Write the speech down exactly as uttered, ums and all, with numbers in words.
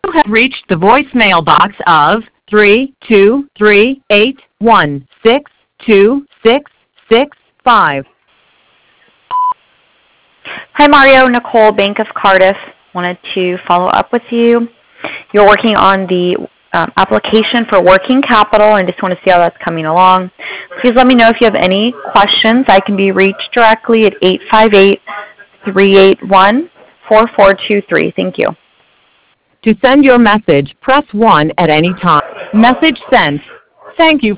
have reached the voicemail box of three two three eight one six two six six five. Hi, Mario. Nicole, Bank of Cardiff. Wanted to follow up with you. You're working on the um, application for working capital and just want to see how that's coming along. Please let me know if you have any questions. I can be reached directly at eight five eight, three eight one, four four two three. Thank you. To send your message, press one at any time. Message sent. Thank you